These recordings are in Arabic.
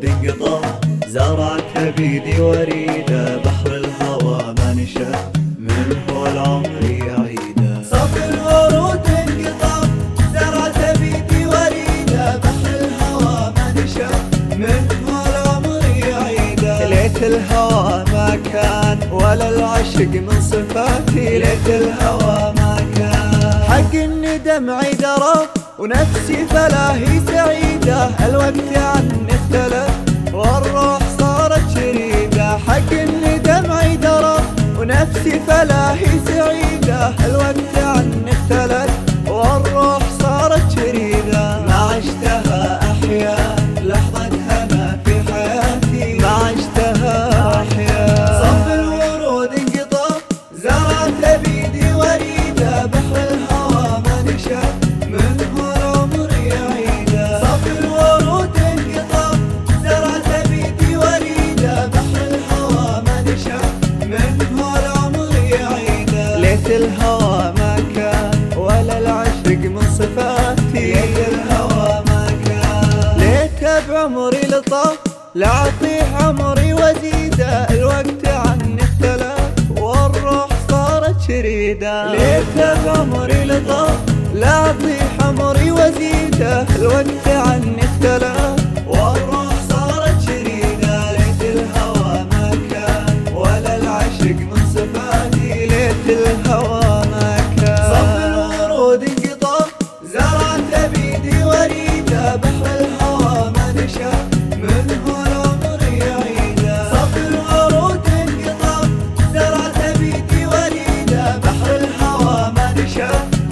انقطع، زرعتها بيدي وريدة، بحر الهوى ما نشا منه العمر يعيده. صف الورود انقطع، زرعتها بيدي وريدة، بحر الهوى ما نشا منه العمر يعيده. ليت الهوى ما كان ولا العشق من صفاتي، ليت الهوى ما كان. حق ان دمعي درى ونفسي فلا هي سعيدة، الوقت عني اختلف والروح صارت شريدة. حق ان دمعي درى ونفسي فلا هي سعيدة، الوقت عني اختلف والروح صارت شريدة. ما عشتها أحيا لحظة هنا في حياتي، ما عشتها أحيا. صف الورود انقطع، زرعت بيدي وريدة، بحر الهوى ما نشا منه العمر يعيده. صف الورود انقطع، زرعت بيدي وريدة، بحر الهوى ما نشا منه العمر يعيده. ليت الهوى ما كان ولا العشق من صفاتي، ليت الهوى ما كان. ليت بعمري لطف لأعطيه عمري وزيده، الوقت عني اختلف والروح صارت شريدة. ليت بعمري لطف لأعطيه عمري وزيده، الوقت عني اختلف والروح صارت شريدة. ليت الهوى ما كان ولا العشق من صفاتي، ليت الهوى ما كان. صف الورود انقطع، زرعت بيدي وريدة، بحر الهوى ما نشا منه العمر يعيده. صف الورود انقطع، زرعت بيدي وريدة، بحر الهوى ما نشا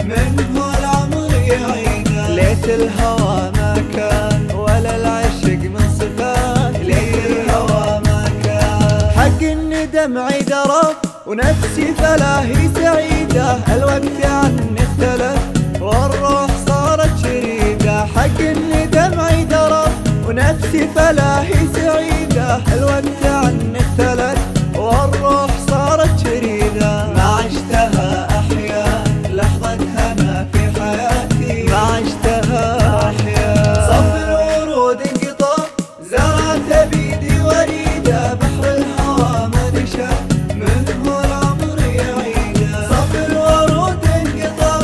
منه العمر يعيده. ليت الهوى ما كان ولا العشق من صفاتي، ليت الهوى ما كان. حق ان دمعي درى ونفسي فلا هي سعيدة، الوقت عني اختلف والروح صارت شريدة. حق ان دمعي درى ونفسي فلا هي سعيدة، الوقت عني اختلف والروح صارت شريدة. ما عشتها أحيا لحظة هنا في حياتي، ما عشتها أحيا. صف الورود انقطع، زرعت بيدي وريدة، بحر الهوى ما نشا منه العمر يعيده. صف الورود انقطع،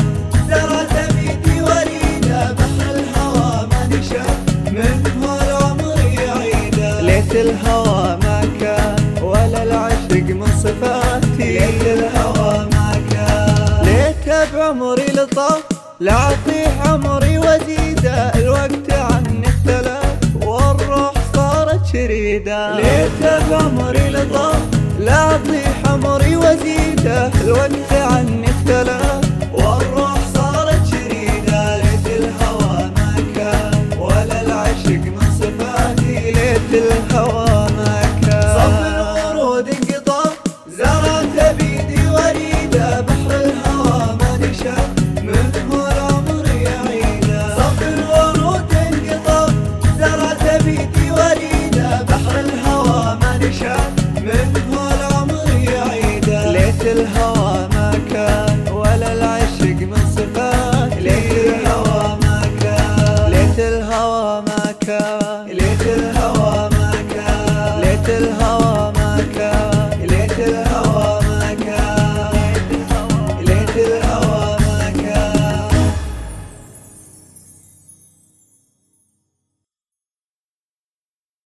زرعت بيدي وريدة، بحر الهوى ما نشا منه العمر يعيده. ليت الهوى ما كان ولا العشق من صفاتي، ليت الهوى ما كان. ليت بعمري لطف لأعطيه عمري وزيده، الوقت عني اختلف والروح صارت شريدة. ليت بعمري لطف لأعطيه عمري وزيده، الوقت عني اختلف